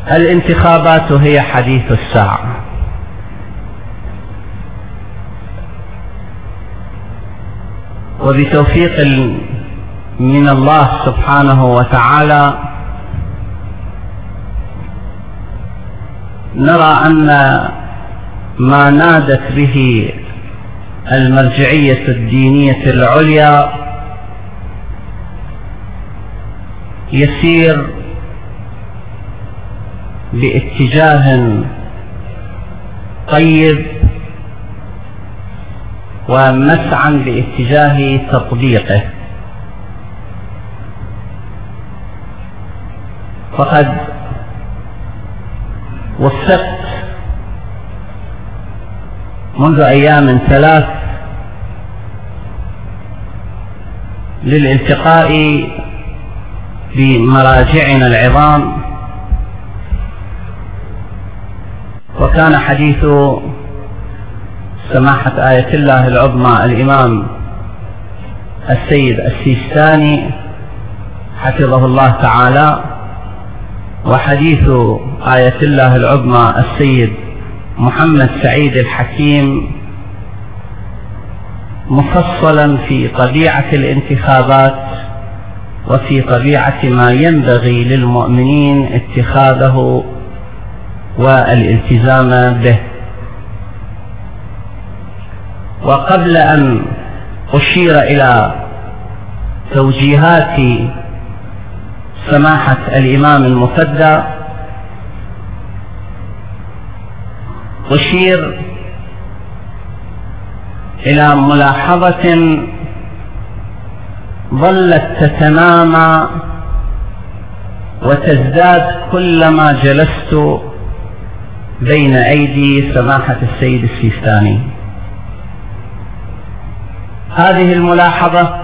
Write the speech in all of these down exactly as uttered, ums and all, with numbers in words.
الانتخابات هي حديث الساعة، وبتوفيق من الله سبحانه وتعالى نرى أن ما نادت به المرجعية الدينية العليا يسير باتجاه طيب ومسعى باتجاه تطبيقه. فقد وفقت منذ أيام ثلاث للالتقاء بمراجعنا العظام، وكان حديث سماحة آية الله العظمى الإمام السيد السيستاني حفظه الله تعالى، وحديث آية الله العظمى السيد محمد سعيد الحكيم مفصلا في طبيعة الانتخابات وفي طبيعة ما ينبغي للمؤمنين اتخاذه والالتزام به. وقبل أن أشير إلى توجيهات سماحة الإمام المفدى أشير إلى ملاحظة ظلت تتنامى وتزداد كلما جلست بين أيدي سماحة السيد السيستاني. هذه الملاحظة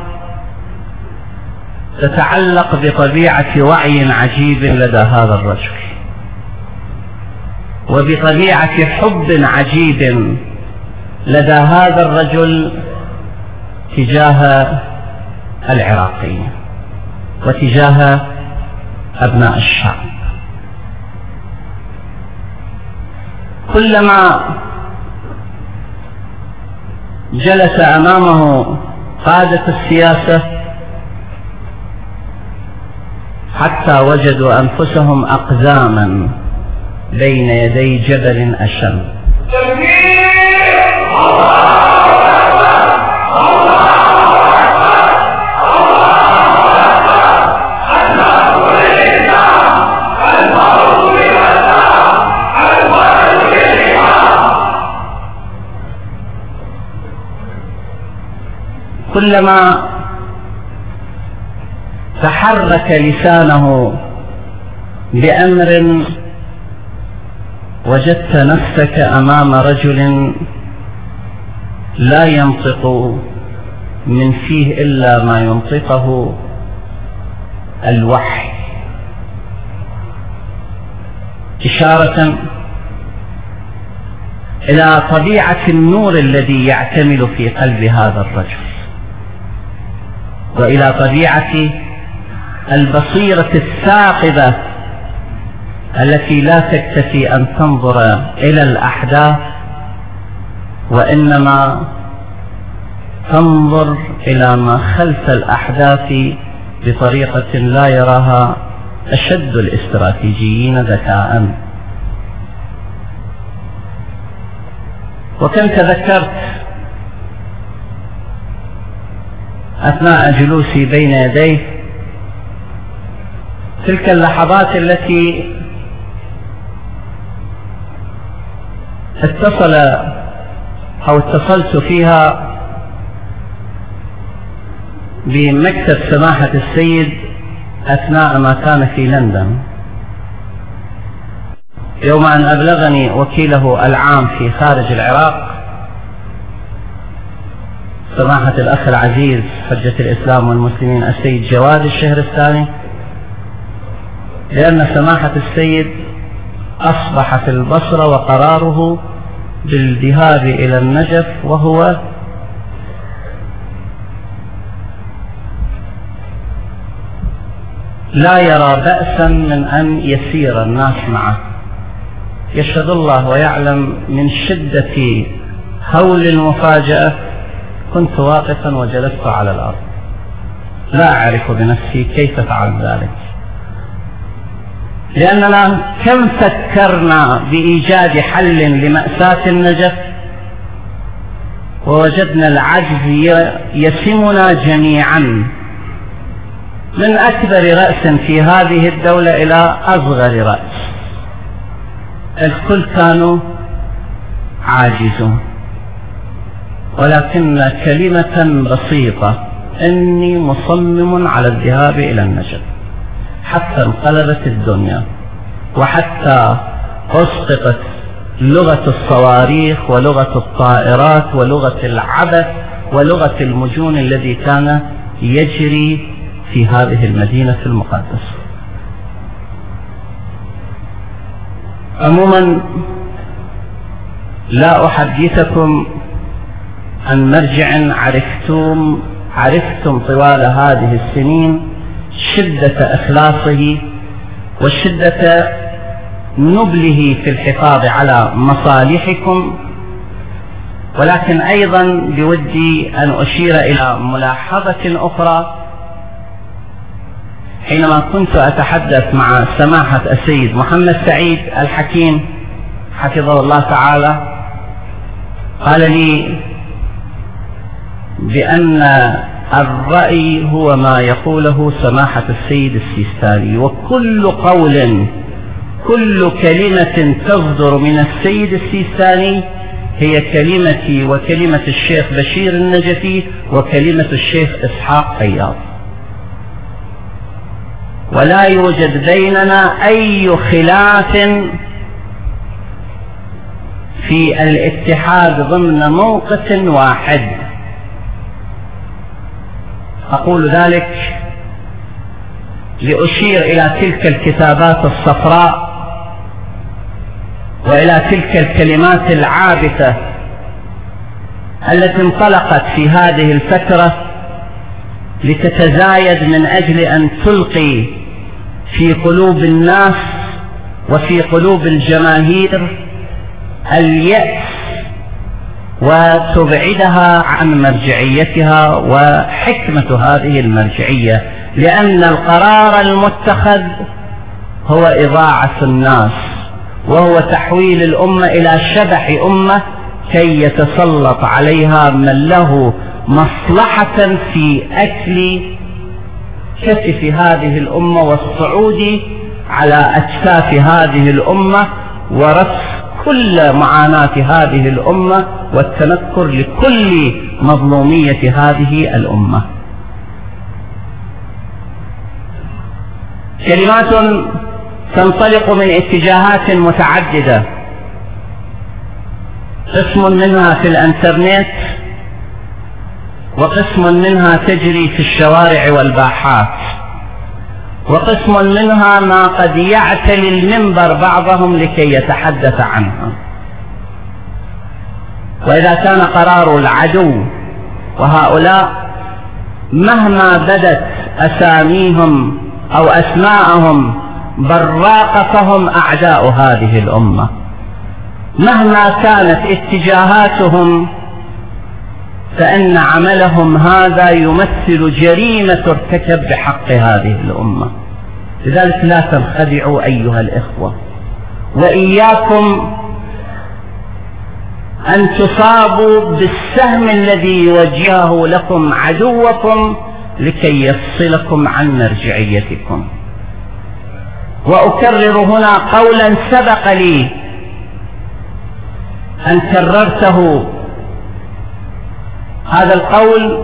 تتعلق بطبيعة وعي عجيب لدى هذا الرجل، وبطبيعة حب عجيب لدى هذا الرجل تجاه العراقيين وتجاه أبناء الشعب. كلما جلس أمامه قادة السياسة حتى وجدوا أنفسهم أقزاما بين يدي جبل أشم. كلما تحرك لسانه بأمر وجدت نفسك أمام رجل لا ينطق من فيه إلا ما ينطقه الوحي، إشارة إلى طبيعة النور الذي يعتمل في قلب هذا الرجل، وإلى طبيعة البصيرة الثاقبة التي لا تكتفي أن تنظر إلى الأحداث، وإنما تنظر إلى ما خلف الأحداث بطريقة لا يراها أشد الاستراتيجيين ذكاء. وكم تذكرت أثناء جلوسي بين يديه تلك اللحظات التي اتصل أو اتصلت فيها بمكتب سماحة السيد أثناء ما كان في لندن، يوم أن أبلغني وكيله العام في خارج العراق سماحة الأخ العزيز حجة الإسلام والمسلمين السيد جواد الشهرستاني لأن سماحة السيد أصبح في البصرة وقراره بالذهاب إلى النجف، وهو لا يرى بأسا من أن يسير الناس معه. يشهد الله ويعلم من شدة هول المفاجأة كنت واقفا وجلست على الأرض، لا أعرف بنفسي كيف فعل ذلك، لأننا كم فكرنا بإيجاد حل لمأساة النجف ووجدنا العجز يسمنا جميعا، من أكبر رأس في هذه الدولة إلى أصغر رأس، الكل كانوا عاجزون. ولكن كلمة بسيطة، إني مصمم على الذهاب إلى النجف، حتى انقلبت الدنيا وحتى أسقطت لغة الصواريخ ولغة الطائرات ولغة العبث ولغة المجون الذي كان يجري في هذه المدينة المقدسة. عموما لا أحدثكم عن مرجع عرفتم عرفتم طوال هذه السنين شدة إخلاصه وشدة نبله في الحفاظ على مصالحكم، ولكن أيضا بودي أن أشير إلى ملاحظة أخرى. حينما كنت أتحدث مع سماحة السيد محمد سعيد الحكيم حفظه الله تعالى، قال لي بأن الرأي هو ما يقوله سماحة السيد السيستاني، وكل قول كل كلمة تصدر من السيد السيستاني هي كلمتي وكلمة الشيخ بشير النجفي وكلمة الشيخ إسحاق قياض، ولا يوجد بيننا أي خلاف في الاتحاد ضمن موقف واحد. أقول ذلك لأشير إلى تلك الكتابات الصفراء وإلى تلك الكلمات العابثة التي انطلقت في هذه الفترة لتتزايد من أجل أن تلقي في قلوب الناس وفي قلوب الجماهير اليأس وتبعدها عن مرجعيتها وحكمة هذه المرجعية، لأن القرار المتخذ هو إضاعة الناس وهو تحويل الأمة إلى شبح أمة كي يتسلط عليها من له مصلحة في أكل كتف هذه الأمة والصعود على أكتاف هذه الأمة ورفع كل معاناة هذه الأمة والتنكر لكل مظلومية هذه الأمة. كلمات تنطلق من اتجاهات متعددة، قسم منها في الانترنت وقسم منها تجري في الشوارع والباحات، وقسم منها ما قد يعتلي المنبر بعضهم لكي يتحدث عنها. وإذا كان قرار العدو وهؤلاء مهما بدت أساميهم أو أسماءهم براقة فهم أعداء هذه الأمة، مهما كانت اتجاهاتهم فإن عملهم هذا يمثل جريمة ارتكب بحق هذه الأمة. لذلك لا تنخدعوا أيها الإخوة، وإياكم أن تصابوا بالسهم الذي يوجهه لكم عدوكم لكي يفصلكم عن مرجعيتكم. وأكرر هنا قولا سبق لي أن كررته، هذا القول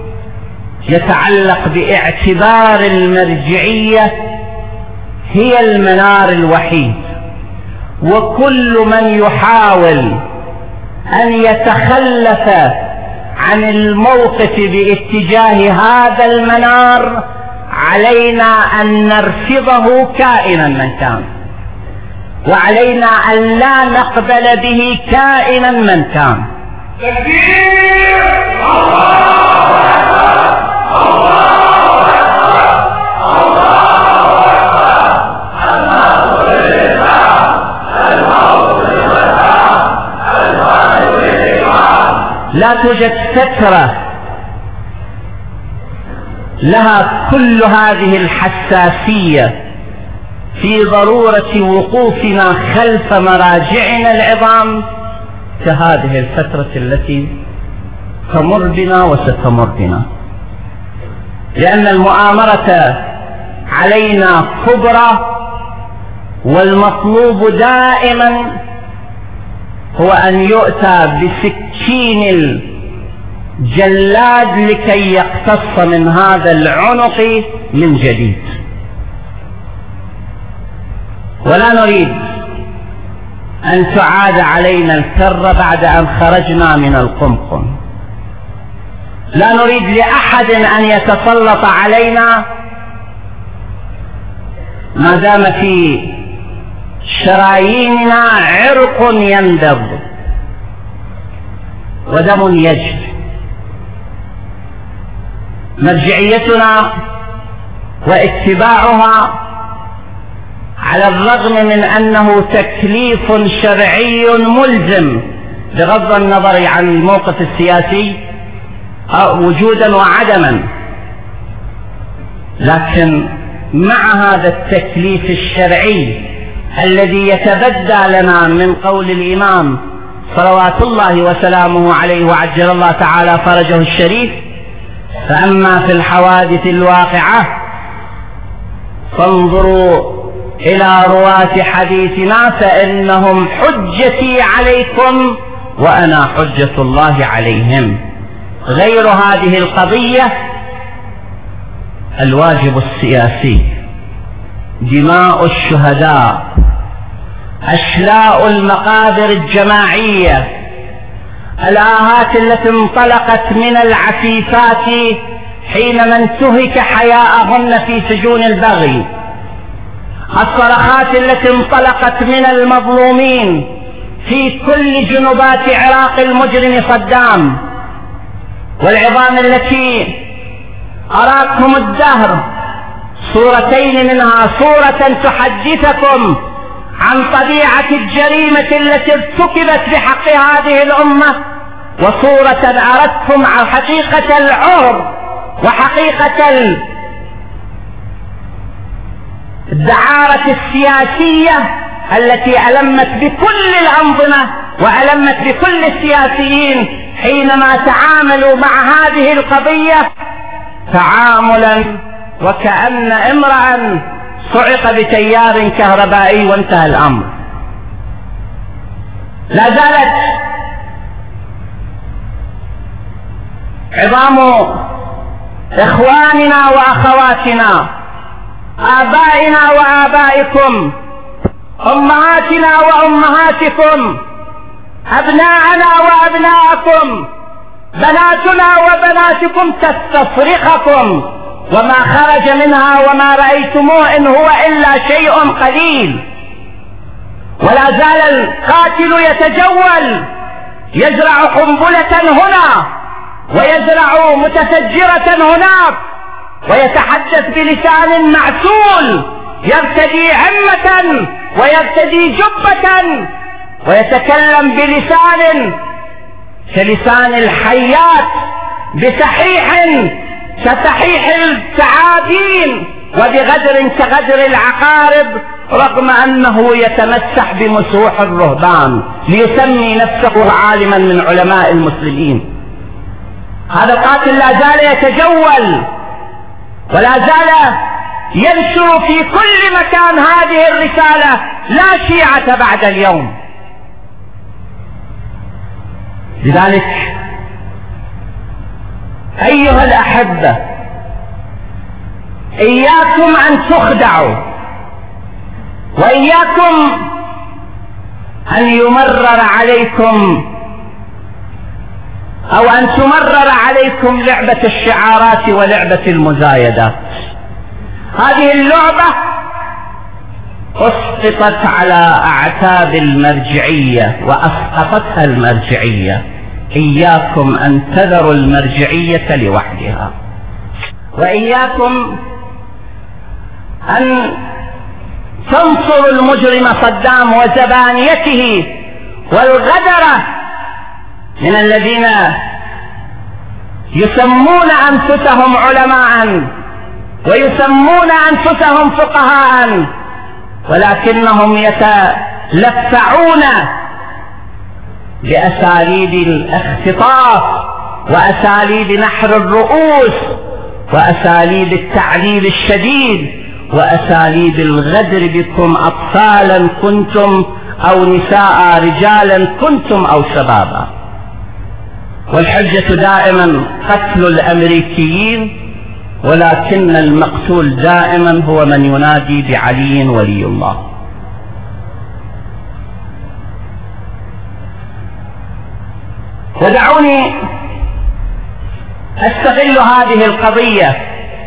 يتعلق باعتبار المرجعية هي المنار الوحيد، وكل من يحاول أن يتخلف عن الموقف باتجاه هذا المنار علينا أن نرفضه كائنا من كان، وعلينا أن لا نقبل به كائنا من كان. تكبير! الله أكبر! الله أكبر! الله لا توجد فترة لها كل هذه الحساسية في ضرورة وقوفنا خلف مراجعنا العظام كهذه الفترة التي تمر بنا وستمر بنا، لأن المؤامرة علينا كبرى، والمطلوب دائما هو أن يؤتى بسكين الجلاد لكي يقتص من هذا العنق من جديد. ولا نريد أن تعاد علينا الكرة بعد أن خرجنا من القمقم. لا نريد لأحد أن يتسلط علينا ما دام في شراييننا عرق يندب ودم يجري. مرجعيتنا واتباعها على الرغم من أنه تكليف شرعي ملزم بغض النظر عن الموقف السياسي وجودا وعدما، لكن مع هذا التكليف الشرعي الذي يتبدى لنا من قول الإمام صلوات الله وسلامه عليه وعجل الله تعالى فرجه الشريف: فأما في الحوادث الواقعة فانظروا إلى رواة حديثنا فإنهم حجتي عليكم وأنا حجة الله عليهم. غير هذه القضية الواجب السياسي، دماء الشهداء، أشلاء المقابر الجماعية، الآهات التي انطلقت من العفيفات حينما انتهك حياءهن في سجون البغي، الصرخات التي انطلقت من المظلومين في كل جنوبات عراق المجرم صدام، والعظام التي أراكم الدهر صورتين منها، صورة تحدثكم عن طبيعة الجريمة التي ارتكبت بحق هذه الأمة، وصورة أردتم عن حقيقة العهر وحقيقة الدعارة السياسية التي ألمت بكل الأنظمة وألمت بكل السياسيين حينما تعاملوا مع هذه القضية تعاملا وكأن امرأ صعق بتيار كهربائي وانتهى الأمر. لا زالت عظام إخواننا وأخواتنا، آبائنا وآبائكم، أمهاتنا وأمهاتكم، أبناءنا وأبناءكم، بناتنا وبناتكم تستصرخكم، وما خرج منها وما رأيتموه إن هو إلا شيء قليل. ولا زال القاتل يتجول يزرع قنبلة هنا ويزرع متفجرة هناك، ويتحدث بلسان معسول، يرتدي عمة ويرتدي جبة، ويتكلم بلسان كلسان الحيات، بصحيح كصحيح الثعابين، وبغدر كغدر العقارب، رغم أنه يتمسح بمسوح الرهبان ليسمي نفسه عالما من علماء المسلمين. هذا القاتل لا زال يتجول ولا زال ينشر في كل مكان هذه الرسالة: لا شيعة بعد اليوم. لذلك أيها الأحبة، إياكم أن تخدعوا، وإياكم أن يمرر عليكم أو أن تمرر عليكم لعبة الشعارات ولعبة المزايدات. هذه اللعبة أسقطت على أعتاب المرجعية وأسقطتها المرجعية. إياكم أن تذروا المرجعية لوحدها، وإياكم أن تنصروا المجرم صدام وزبانيته والغدرة من الذين يسمون أنفسهم علماء ويسمون أنفسهم فقهاء، ولكنهم يتلفعون بأساليب الاختطاف وأساليب نحر الرؤوس وأساليب التعذيب الشديد وأساليب الغدر بكم، أطفالا كنتم أو نساء، رجالا كنتم أو شبابا. والحجة دائما قتل الأمريكيين، ولكن المقتول دائما هو من ينادي بعلي ولي الله. ودعوني أستغل هذه القضية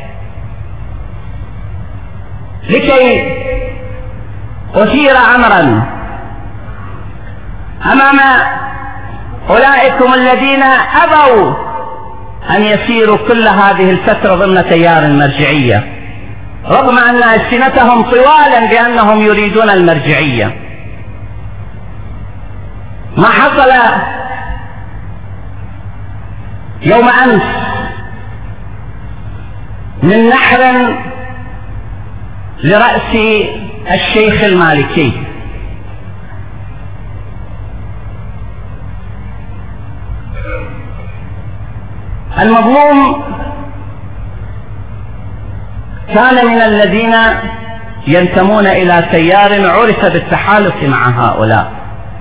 لكي أثير أمرا أمام أولئكم الذين أبوا أن يسيروا كل هذه الفترة ضمن تيار المرجعية، رغم أن ألسنتهم طوالا بأنهم يريدون المرجعية. ما حصل يوم أمس من نحر لرأس الشيخ المالكي، المظلوم كان من الذين ينتمون إلى تيار عرف بالتحالف مع هؤلاء،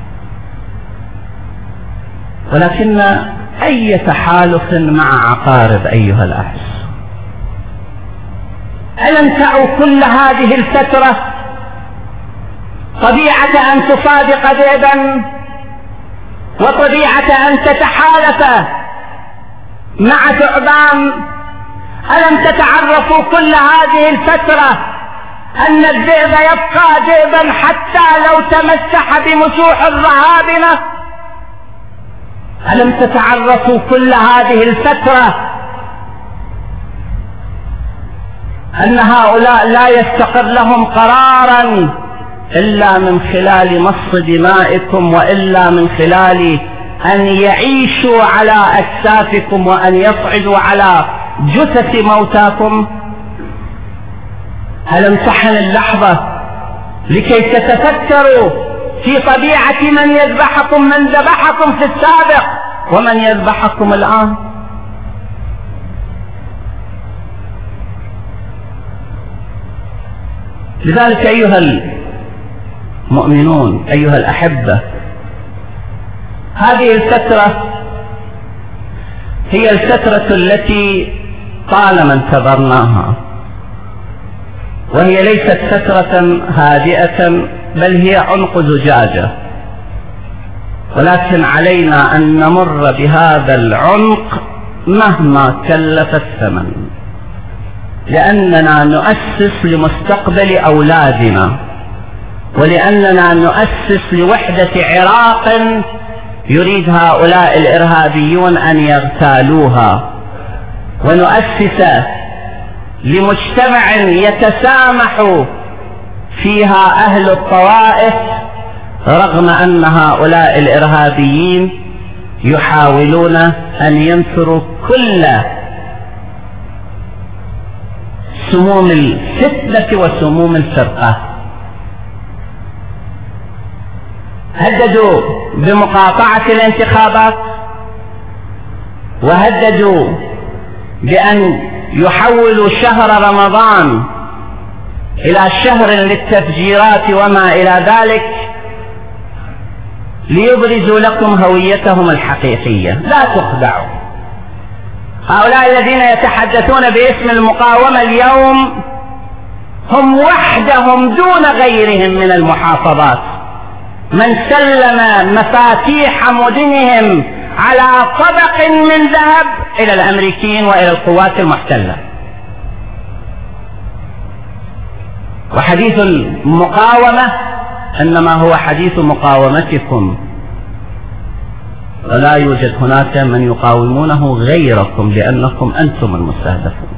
ولكن أي تحالف مع عقارب أيها الأحس؟ ألم تعوا كل هذه الفترة طبيعة أن تصادق ذئبا وطبيعة أن تتحالف مع ثعبان؟ ألم تتعرفوا كل هذه الفترة أن الذئب يبقى ذئبا حتى لو تمسح بمسوح الرهابنة؟ ألم تتعرفوا كل هذه الفترة أن هؤلاء لا يستقر لهم قرارا إلا من خلال مص دمائكم، وإلا من خلال أن يعيشوا على أكتافكم وأن يصعدوا على جثث موتاكم؟ ألم تحن اللحظة لكي تتفكروا في طبيعة من يذبحكم، من ذبحكم في السابق ومن يذبحكم الآن؟ لذلك أيها المؤمنون، أيها الأحبة، هذه الفترة هي الفترة التي طالما انتظرناها، وهي ليست فترة هادئة بل هي عنق زجاجة، ولكن علينا أن نمر بهذا العنق مهما كلف الثمن، لأننا نؤسس لمستقبل أولادنا، ولأننا نؤسس لوحدة عراق يريد هؤلاء الإرهابيون أن يغتالوها، ونؤسس لمجتمع يتسامح فيها أهل الطوائف، رغم أن هؤلاء الإرهابيين يحاولون أن ينثروا كل سموم الفتنة وسموم الفرقة. هددوا بمقاطعة الانتخابات، وهددوا بأن يحولوا شهر رمضان إلى شهر للتفجيرات وما إلى ذلك، ليبرزوا لكم هويتهم الحقيقية. لا تخدعوا، هؤلاء الذين يتحدثون باسم المقاومة اليوم هم وحدهم دون غيرهم من المحافظات من سلم مفاتيح مدنهم على طبق من ذهب إلى الأمريكيين وإلى القوات المحتلة. وحديث المقاومة إنما هو حديث مقاومتكم، ولا يوجد هناك من يقاومونه غيركم، لأنكم أنتم المستهدفون.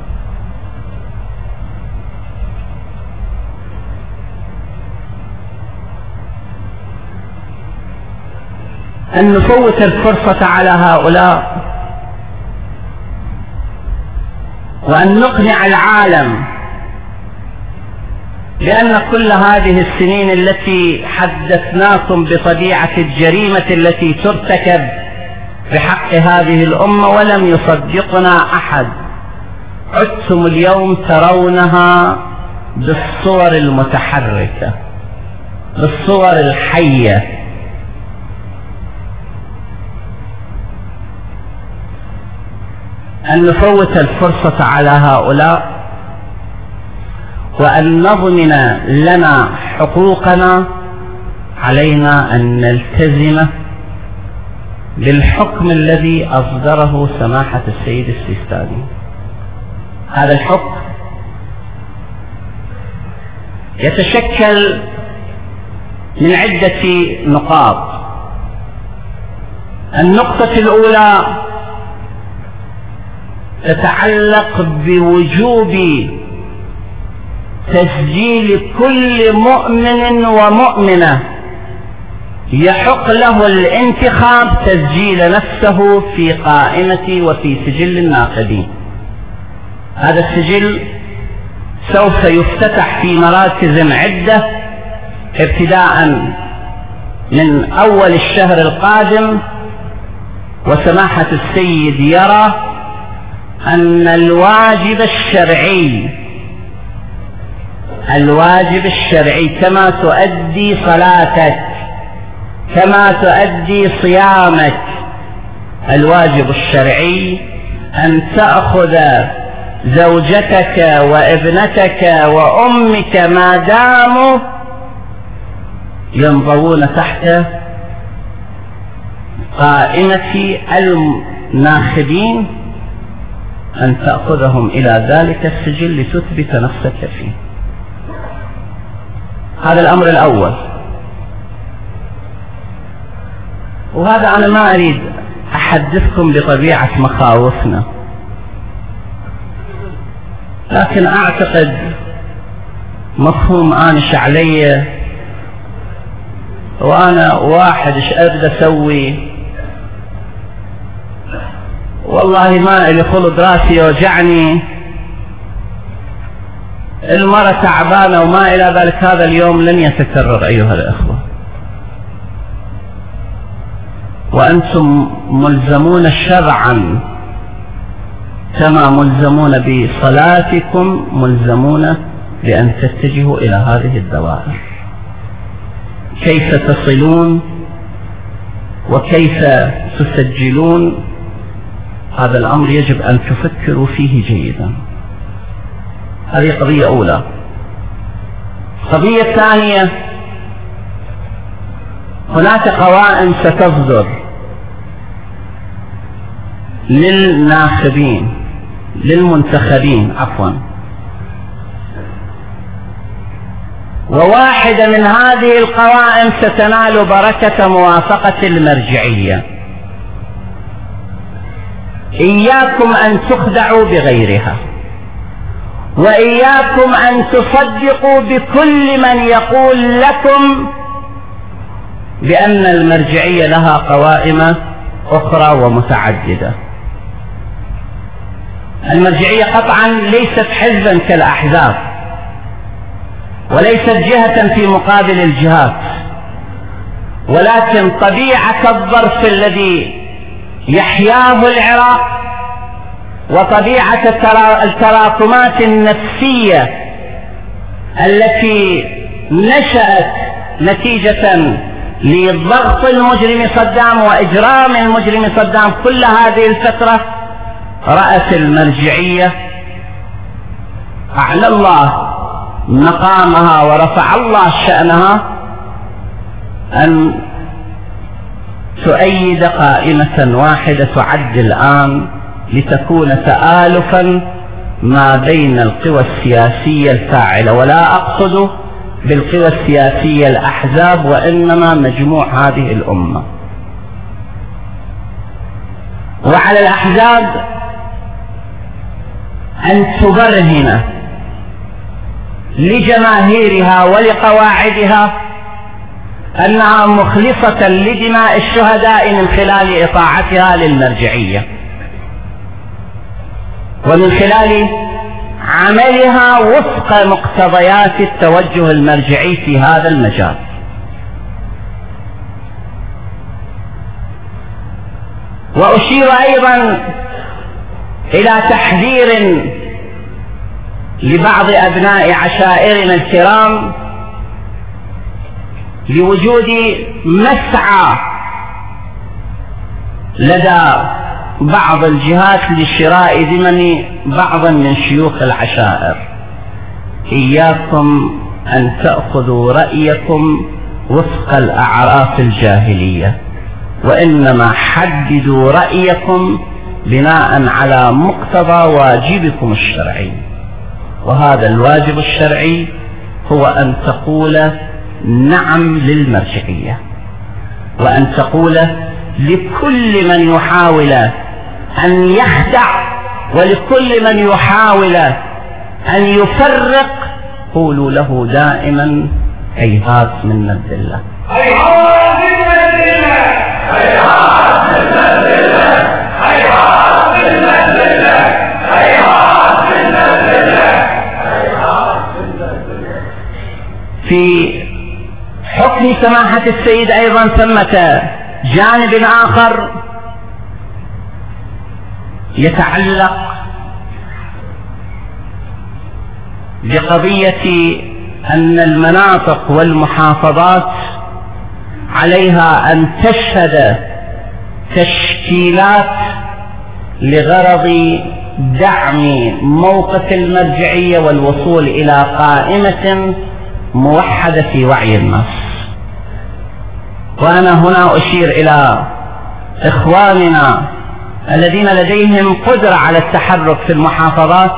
أن نفوت الفرصة على هؤلاء وأن نقنع العالم بأن كل هذه السنين التي حدثناكم بطبيعة الجريمة التي ترتكب بحق هذه الأمة ولم يصدقنا أحد، عدتم اليوم ترونها بالصور المتحركة، بالصور الحية. أن نفوت الفرصة على هؤلاء وأن نضمن لنا حقوقنا، علينا أن نلتزم بالحكم الذي أصدره سماحة السيد السيستاني. هذا الحكم يتشكل من عدة نقاط. النقطة الأولى تتعلق بوجوب تسجيل كل مؤمن ومؤمنة يحق له الانتخاب تسجيل نفسه في قائمة وفي سجل الناخبين. هذا السجل سوف يفتتح في مراكز عدة ابتداء من أول الشهر القادم، وسماحة السيد يرى أن الواجب الشرعي الواجب الشرعي كما تؤدي صلاتك، كما تؤدي صيامك، الواجب الشرعي أن تأخذ زوجتك وابنتك وأمك ما داموا ينضوون تحت قائمة الناخبين، أن تأخذهم إلى ذلك السجل لتثبت نفسك فيه. هذا الأمر الأول. وهذا أنا ما أريد أحدثكم بطبيعة مخاوفنا، لكن أعتقد مفهوم آنش علي، وأنا واحد إيش أريد أسوي، والله ما إلي خلط راسي يوجعني، المرة تعبانة وما إلى ذلك. هذا اليوم لن يتكرر أيها الأخوة، وأنتم ملزمون شرعا كما ملزمون بصلاتكم، ملزمون بأن تتجهوا إلى هذه الدوائر. كيف تصلون وكيف تسجلون، هذا الأمر يجب أن تفكروا فيه جيدا. هذه قضية أولى. قضية ثانية، هناك قوائم ستصدر للناخبين للمنتخبين عفوا، وواحدة من هذه القوائم ستنال بركة موافقة المرجعية. إياكم أن تخدعوا بغيرها، وإياكم أن تصدقوا بكل من يقول لكم بأن المرجعية لها قوائم أخرى ومتعددة. المرجعية قطعا ليست حزبا كالأحزاب، وليست جهة في مقابل الجهات، ولكن طبيعة الظرف الذي يحياه العراق وطبيعة التراكمات النفسية التي نشأت نتيجة لضغط المجرم صدام وإجرام المجرم صدام كل هذه الفترة، رأت المرجعية أعلى الله مقامها ورفع الله شأنها أن تؤيد قائمة واحدة تعد الآن لتكون تآلفا ما بين القوى السياسية الفاعلة، ولا أقصد بالقوى السياسية الأحزاب، وإنما مجموع هذه الأمة. وعلى الأحزاب أن تبرهن لجماهيرها ولقواعدها أنها مخلصة لدماء الشهداء من خلال إطاعتها للمرجعية، ومن خلال عملها وفق مقتضيات التوجه المرجعي في هذا المجال. وأشير أيضا إلى تحذير لبعض أبناء عشائرنا الكرام لوجود مسعى لدى بعض الجهات لشراء ذمم بعض من شيوخ العشائر. إياكم أن تأخذوا رأيكم وفق الأعراف الجاهلية، وإنما حددوا رأيكم بناء على مقتضى واجبكم الشرعي، وهذا الواجب الشرعي هو أن تقول نعم للمرجعية، وأن تقول لكل من يحاول أن يخدع ولكل من يحاول أن يفرق قولوا له دائما هيهات من الذلة، هيهات من الذلة، هيهات من الذلة، هيهات من الذلة، هيهات من الذلة، هيهات من الذلة. في حكم سماحة السيد أيضا ثمة جانب آخر يتعلق بقضية أن المناطق والمحافظات عليها أن تشهد تشكيلات لغرض دعم موقف المرجعية والوصول إلى قائمة موحدة في وعي الناس. وأنا هنا أشير إلى إخواننا الذين لديهم قدرة على التحرك في المحافظات،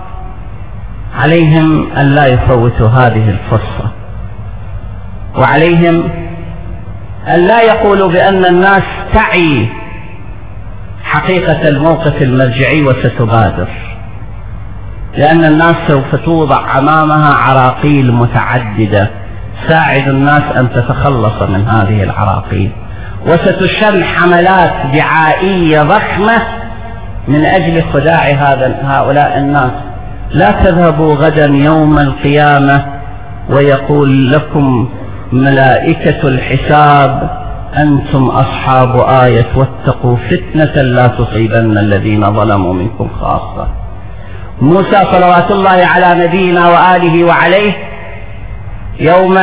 عليهم أن لا يفوتوا هذه الفرصة، وعليهم أن لا يقولوا بأن الناس تعي حقيقة الموقف المرجعي وستبادر، لأن الناس سوف توضع أمامها عراقيل متعددة. ساعد الناس أن تتخلص من هذه العراقيل، وستشن حملات دعائية ضخمة من أجل خداع هؤلاء الناس. لا تذهبوا غدا يوم القيامة ويقول لكم ملائكة الحساب أنتم أصحاب آية واتقوا فتنة لا تصيبن الذين ظلموا منكم خاصة. موسى صلوات الله على نبينا وآله وعليه يوم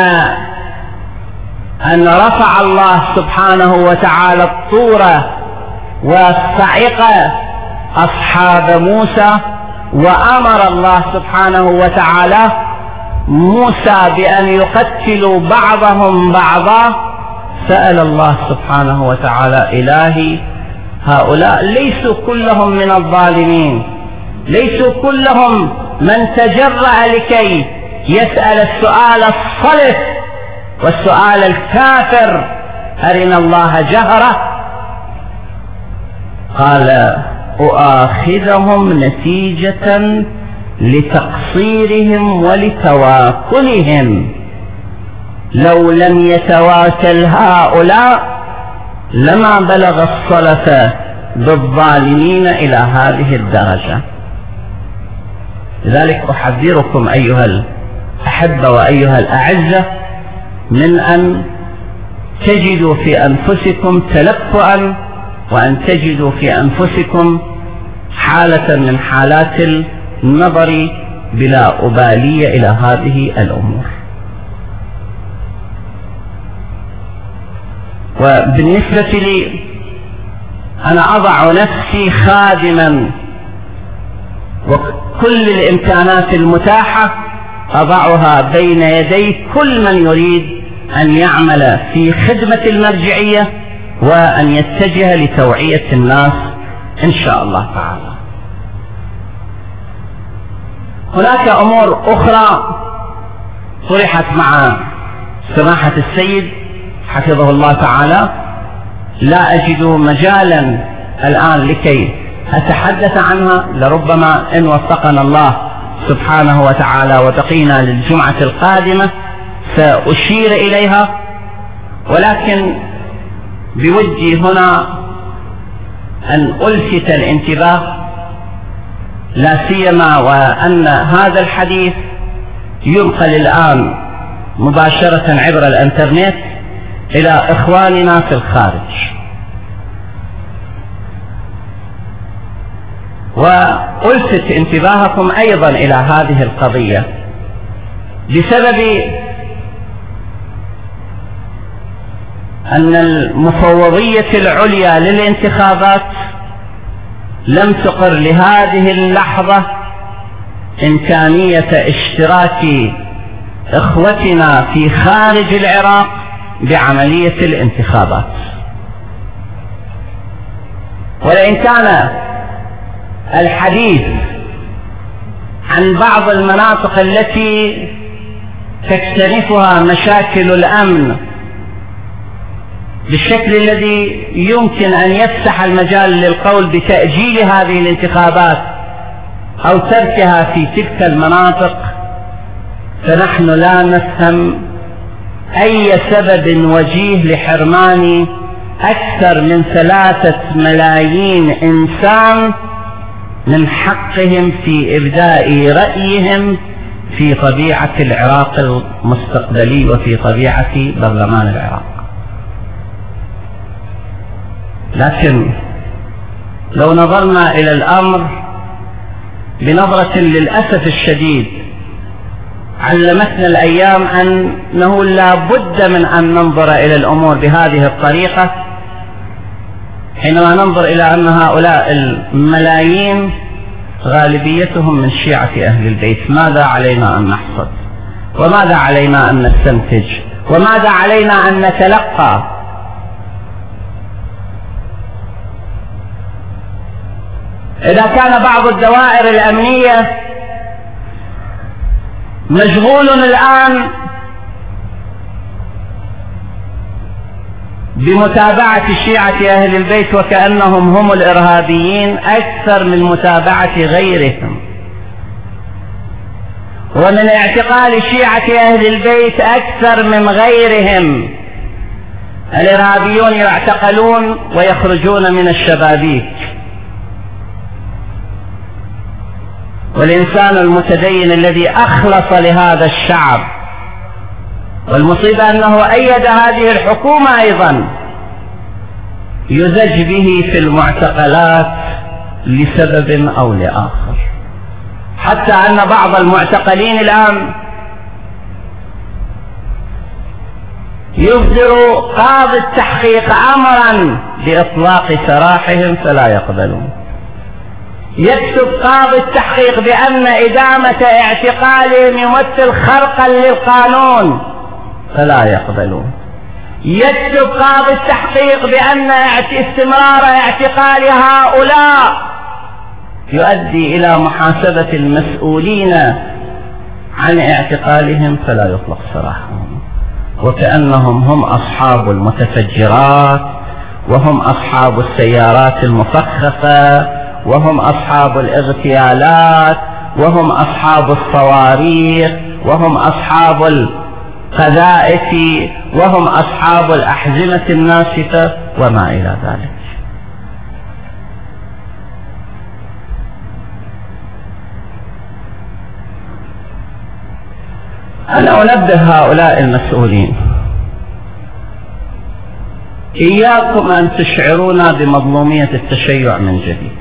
أن رفع الله سبحانه وتعالى الطور وصعق أصحاب موسى، وأمر الله سبحانه وتعالى موسى بأن يقتلوا بعضهم بعضا، سأل الله سبحانه وتعالى إلهي هؤلاء ليسوا كلهم من الظالمين، ليسوا كلهم من تجرأ لكي يسأل السؤال الصلف والسؤال الكافر أرنا الله جهرة. قال أؤاخذهم نتيجة لتقصيرهم ولتواكلهم، لو لم يتواكل هؤلاء لما بلغ الصلف بالظالمين إلى هذه الدرجة. لذلك أحذركم أيها الأحبة وأيها الأعزة من أن تجدوا في أنفسكم تلفؤا، وأن تجدوا في أنفسكم حالة من حالات النظر بلا أبالية إلى هذه الأمور. وبالنسبة لي أنا أضع نفسي خادما، وكل الإمكانات المتاحة أضعها بين يدي كل من يريد أن يعمل في خدمة المرجعية وأن يتجه لتوعية الناس إن شاء الله تعالى. هناك أمور أخرى طرحت مع سماحة السيد حفظه الله تعالى، لا أجد مجالا الآن لكي أتحدث عنها، لربما إن وفقنا الله سبحانه وتعالى وبقينا للجمعة القادمة سأشير إليها، ولكن بودي هنا أن ألفت الانتباه لا سيما وأن هذا الحديث ينقل الآن مباشرة عبر الانترنت إلى إخواننا في الخارج. وألفت انتباهكم أيضا إلى هذه القضية بسبب أن المفوضية العليا للانتخابات لم تقر لهذه اللحظة إمكانية اشتراك إخوتنا في خارج العراق بعملية الانتخابات. ولئن كان الحديث عن بعض المناطق التي تكتنفها مشاكل الأمن بالشكل الذي يمكن أن يفتح المجال للقول بتأجيل هذه الانتخابات أو تركها في تلك المناطق، فنحن لا نفهم أي سبب وجيه لحرمان أكثر من ثلاثة ملايين إنسان من حقهم في إبداء رأيهم في طبيعة العراق المستقبلي وفي طبيعة برلمان العراق. لكن لو نظرنا إلى الأمر بنظرة للأسف الشديد، علمتنا الأيام أنه لا بد من أن ننظر إلى الأمور بهذه الطريقة. حينما ننظر إلى أن هؤلاء الملايين غالبيتهم من شيعة أهل البيت، ماذا علينا أن نحصد؟ وماذا علينا أن نستنتج؟ وماذا علينا أن نتلقى؟ إذا كان بعض الدوائر الأمنية مشغول الآن بمتابعة شيعة أهل البيت وكأنهم هم الإرهابيين أكثر من متابعة غيرهم، ومن اعتقال شيعة أهل البيت أكثر من غيرهم. الإرهابيون يعتقلون ويخرجون من الشبابيك، والإنسان المتدين الذي أخلص لهذا الشعب، والمصيبة أنه أيد هذه الحكومة أيضا، يزج به في المعتقلات لسبب أو لآخر، حتى أن بعض المعتقلين الآن يصدر قاضي التحقيق أمرا بإطلاق سراحهم فلا يقبلون، يكتب قاضي التحقيق بأن إدامة اعتقالهم يمثل خرقا للقانون فلا يقبلون، يكتب قاضي التحقيق بأن استمرار اعتقال هؤلاء يؤدي إلى محاسبة المسؤولين عن اعتقالهم فلا يطلق سراحهم، وكأنهم هم أصحاب المتفجرات، وهم أصحاب السيارات المفخخة، وهم أصحاب الاغتيالات، وهم أصحاب الصواريخ، وهم أصحاب القذائف، وهم أصحاب الأحزمة الناسفة وما إلى ذلك. أنا أنبه هؤلاء المسؤولين، إياكم أن تشعرونا بمظلومية التشيع من جديد.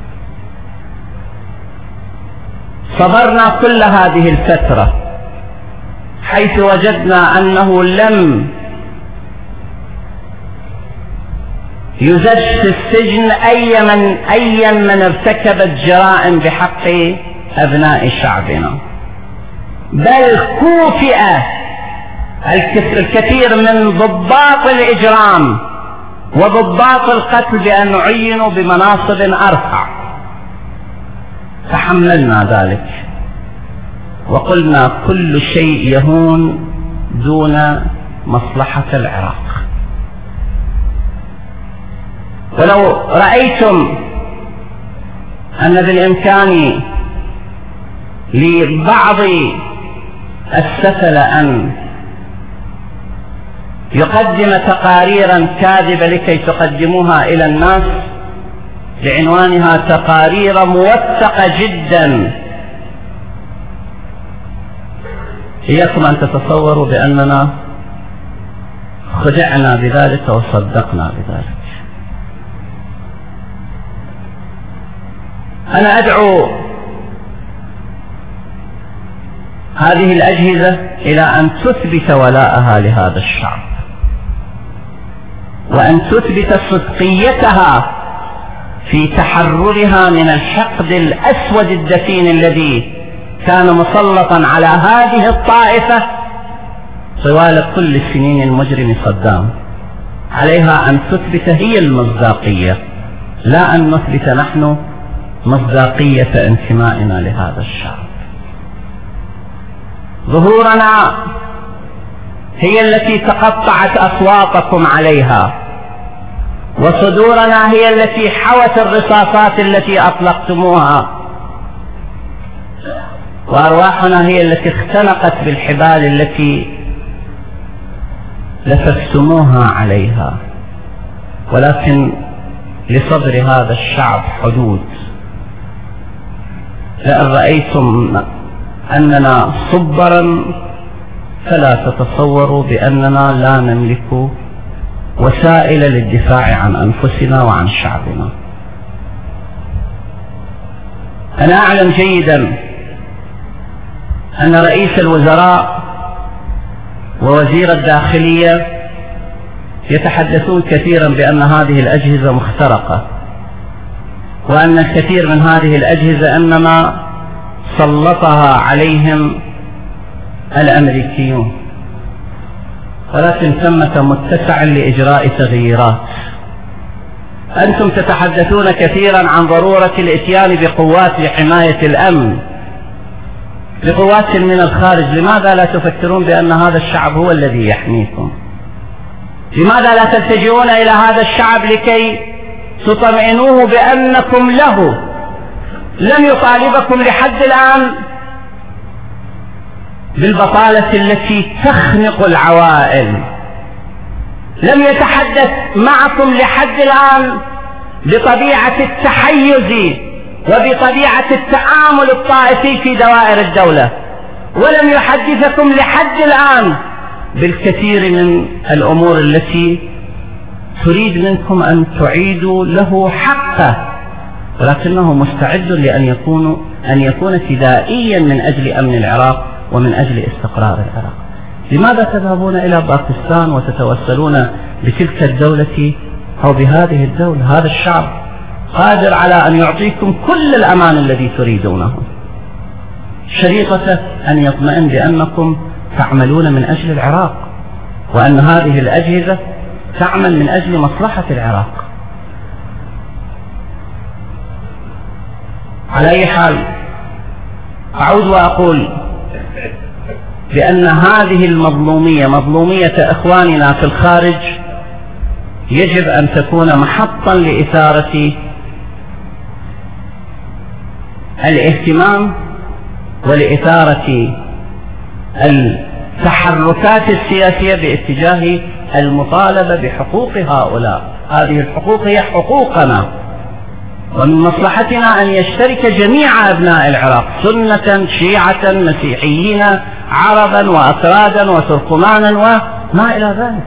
صبرنا كل هذه الفترة حيث وجدنا أنه لم يزج في السجن أي من, أي من ارتكبت جرائم بحق أبناء شعبنا، بل كوفئ الكثير من ضباط الإجرام وضباط القتل بأن عينوا بمناصب أرفع. تحملنا ذلك وقلنا كل شيء يهون دون مصلحة العراق. ولو رأيتم أن بالإمكان لبعض السفلة أن يقدم تقاريرا كاذبة لكي تقدموها إلى الناس، بعنوانها تقارير موثقة جدا. إياكم أن تتصوروا بأننا خدعنا بذلك وصدقنا بذلك. أنا أدعو هذه الأجهزة إلى أن تثبت ولاءها لهذا الشعب، وأن تثبت صدقيتها في تحررها من الحقد الأسود الدفين الذي كان مسلطا على هذه الطائفة طوال كل السنين المجرم صدام. عليها أن تثبت هي المصداقية، لا أن نثبت نحن مصداقية انتمائنا لهذا الشعب. ظهورنا هي التي تقطعت أصواتكم عليها، وصدورنا هي التي حوت الرصاصات التي أطلقتموها، وأرواحنا هي التي اختنقت بالحبال التي لفستموها عليها. ولكن لصدر هذا الشعب حدود. لأن رأيتم أننا صبرا فلا تتصوروا بأننا لا نملك وسائل للدفاع عن أنفسنا وعن شعبنا. أنا أعلم جيدا أن رئيس الوزراء ووزير الداخلية يتحدثون كثيرا بأن هذه الأجهزة مخترقة، وأن الكثير من هذه الأجهزة إنما سلطها عليهم الأمريكيون، ولكن ثمة متسع لإجراء تغييرات. أنتم تتحدثون كثيرا عن ضرورة الإتيان بقوات لحماية الأمن، بقوات من الخارج. لماذا لا تفكرون بأن هذا الشعب هو الذي يحميكم؟ لماذا لا تلتجئون إلى هذا الشعب لكي تطمئنوه بأنكم له؟ لم يطالبكم لحد الآن بالبطالة التي تخنق العوائل، لم يتحدث معكم لحد الآن بطبيعة التحيز وبطبيعة التعامل الطائفي في دوائر الدولة، ولم يحدثكم لحد الآن بالكثير من الأمور التي تريد منكم أن تعيدوا له حقه، ولكنه مستعد لأن يكون أن يكون فدائيا من أجل أمن العراق ومن أجل استقرار العراق. لماذا تذهبون إلى باكستان وتتوسلون بتلك الدولة أو بهذه الدولة؟ هذا الشعب قادر على أن يعطيكم كل الأمان الذي تريدونه، شريطة أن يطمئن بأنكم تعملون من أجل العراق، وأن هذه الأجهزة تعمل من أجل مصلحة العراق. على أي حال، أعود وأقول بأن هذه المظلومية، مظلومية إخواننا في الخارج، يجب أن تكون محطا لإثارة الاهتمام ولإثارة التحركات السياسية باتجاه المطالبة بحقوق هؤلاء. هذه الحقوق هي حقوقنا، ومن مصلحتنا أن يشترك جميع أبناء العراق، سنة شيعة مسيحيين عربا وأكرادا وتركمانا وما إلى ذلك.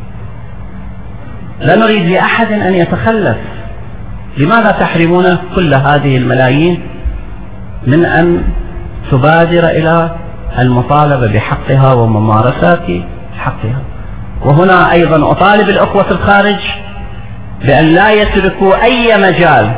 لا نريد لأحد أن يتخلف. لماذا تحرمون كل هذه الملايين من أن تبادر إلى المطالبة بحقها وممارسات حقها؟ وهنا أيضا أطالب الأخوة في الخارج بأن لا يتركوا أي مجال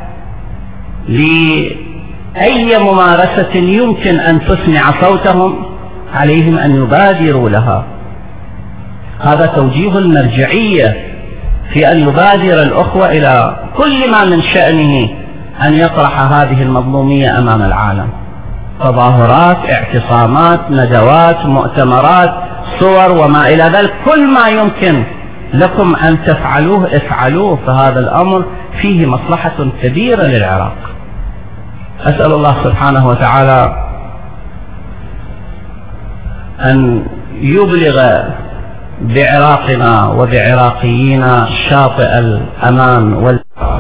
لأي ممارسة يمكن أن تسمع صوتهم، عليهم أن يبادروا لها. هذا توجيه المرجعية في أن يبادر الأخوة إلى كل ما من شأنه أن يطرح هذه المظلومية أمام العالم. تظاهرات، اعتصامات، ندوات، مؤتمرات، صور وما إلى ذلك، كل ما يمكن لكم أن تفعلوه افعلوه، فهذا الأمر فيه مصلحة كبيرة للعراق. أسأل الله سبحانه وتعالى أن يبلغ بعراقنا وبعراقينا شاطئ الأمان وال